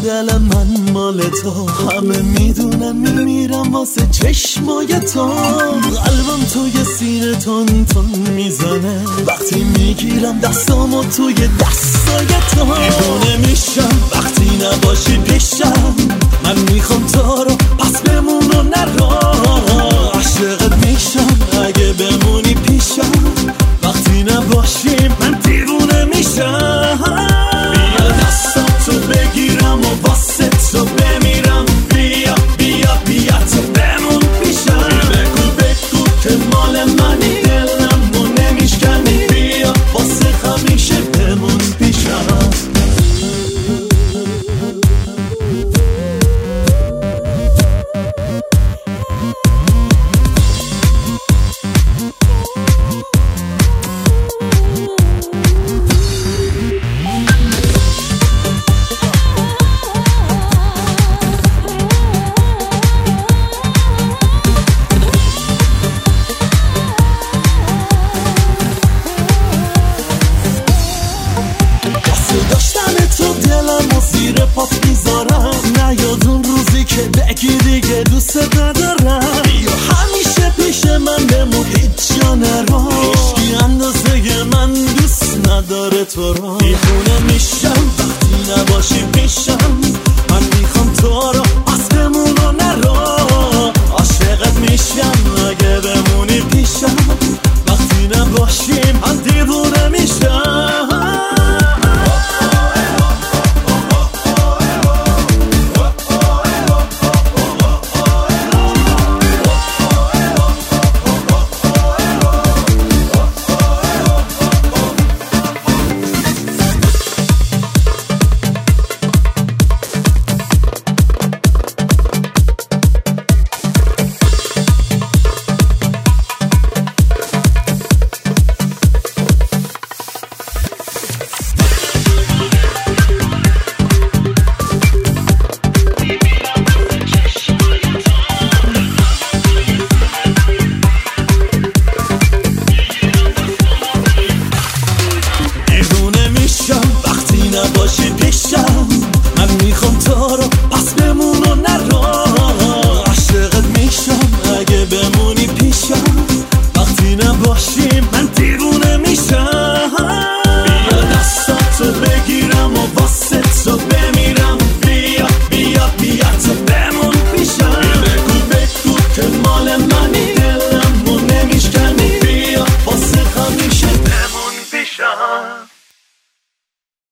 دلم من مال تو، همه میدونم میمیرم واسه چشمای تو. قلبم توی سینه تون تون میزنه وقتی میگیرم دستامو توی دستای تو. دیوونه میشم وقتی نباشی پیشم، من میخوام تو رو پس بمون و نرو. عاشقت میشم اگه بمونی پیشم، وقتی نباشی من دیوونه میشم. بیا دستم تو بگیرم و واسه تو بمیرم، بیا بیا بیا تو بمون پیشم. بگو که مال منی، دلم رو نمیشکنی، بیا واسه همیشه بمون پیشم. داشتن تو دلم و زیر پات میذارم، نیاد اون روزی که بگی دیگه دوست ندارم. بیا همیشه پیش من بمون هیچ جا نرو، هیچکی اندازه من دوست نداره تو رو. دیوونه میشم وقتی نباشی پیشم، من میخوام تو رو پس بمون و نرو. عاشقت میشم اگه بمونی پیشم، وقتی نباشی من دیوونه میشم. وقتی نباشی